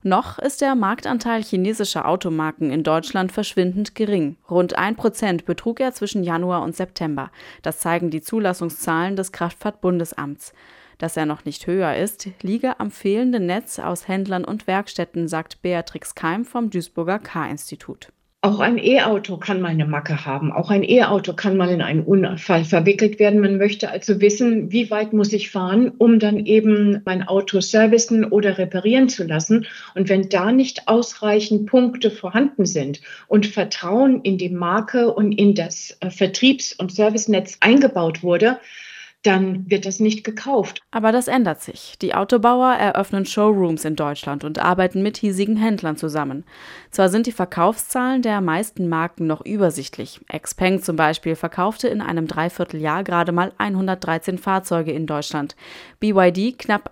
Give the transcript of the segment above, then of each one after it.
Noch ist der Marktanteil chinesischer Automarken in Deutschland verschwindend gering. Rund 1% betrug er zwischen Januar und September. Das zeigen die Zulassungszahlen des Kraftfahrtbundesamts. Dass er noch nicht höher ist, liege am fehlenden Netz aus Händlern und Werkstätten, sagt Beatrix Keim vom Duisburger K-Institut. Auch ein E-Auto kann mal eine Macke haben. Auch ein E-Auto kann mal in einen Unfall verwickelt werden. Man möchte also wissen, wie weit muss ich fahren, um dann eben mein Auto servicen oder reparieren zu lassen. Und wenn da nicht ausreichend Punkte vorhanden sind und Vertrauen in die Marke und in das Vertriebs- und Servicenetz eingebaut wurde, dann wird das nicht gekauft. Aber das ändert sich. Die Autobauer eröffnen Showrooms in Deutschland und arbeiten mit hiesigen Händlern zusammen. Zwar sind die Verkaufszahlen der meisten Marken noch übersichtlich. XPeng zum Beispiel verkaufte in einem Dreivierteljahr gerade mal 113 Fahrzeuge in Deutschland, BYD knapp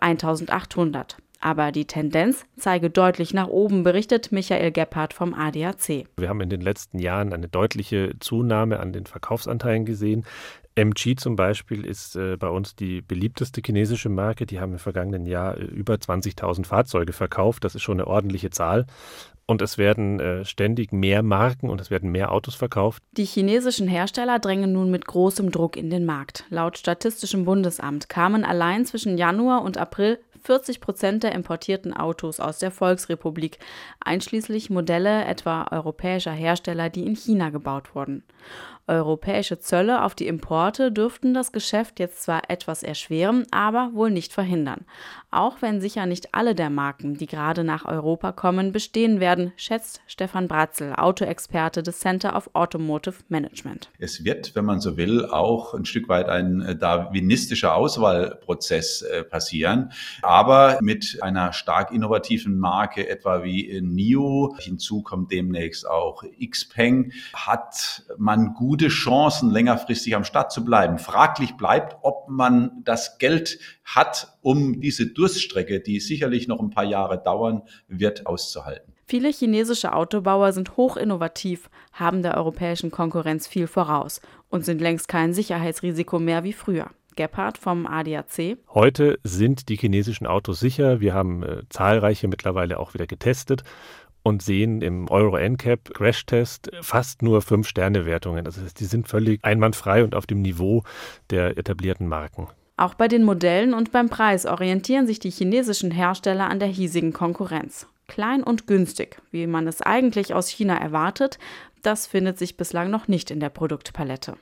1800. Aber die Tendenz zeige deutlich nach oben, berichtet Michael Gebhardt vom ADAC. Wir haben in den letzten Jahren eine deutliche Zunahme an den Verkaufsanteilen gesehen. MG zum Beispiel ist bei uns die beliebteste chinesische Marke. Die haben im vergangenen Jahr über 20.000 Fahrzeuge verkauft. Das ist schon eine ordentliche Zahl. Und es werden ständig mehr Marken und es werden mehr Autos verkauft. Die chinesischen Hersteller drängen nun mit großem Druck in den Markt. Laut Statistischem Bundesamt kamen allein zwischen Januar und April 40% der importierten Autos aus der Volksrepublik, einschließlich Modelle etwa europäischer Hersteller, die in China gebaut wurden. Europäische Zölle auf die Importe dürften das Geschäft jetzt zwar etwas erschweren, aber wohl nicht verhindern. Auch wenn sicher nicht alle der Marken, die gerade nach Europa kommen, bestehen werden, schätzt Stefan Bratzel, Autoexperte des Center of Automotive Management. Es wird, wenn man so will, auch ein Stück weit ein darwinistischer Auswahlprozess passieren, aber mit einer stark innovativen Marke, etwa wie NIO, hinzu kommt demnächst auch XPeng, hat man gute Chancen, längerfristig am Start zu bleiben. Fraglich bleibt, ob man das Geld hat, um diese Durststrecke, die sicherlich noch ein paar Jahre dauern wird, auszuhalten. Viele chinesische Autobauer sind hoch innovativ, haben der europäischen Konkurrenz viel voraus und sind längst kein Sicherheitsrisiko mehr wie früher. Gebhardt vom ADAC. Heute sind die chinesischen Autos sicher. Wir haben zahlreiche mittlerweile auch wieder getestet und sehen im Euro NCAP Crashtest fast nur 5-Sterne-Wertungen. Das heißt, die sind völlig einwandfrei und auf dem Niveau der etablierten Marken. Auch bei den Modellen und beim Preis orientieren sich die chinesischen Hersteller an der hiesigen Konkurrenz. Klein und günstig, wie man es eigentlich aus China erwartet, das findet sich bislang noch nicht in der Produktpalette.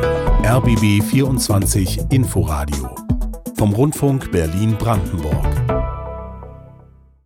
RBB 24 Inforadio vom Rundfunk Berlin-Brandenburg.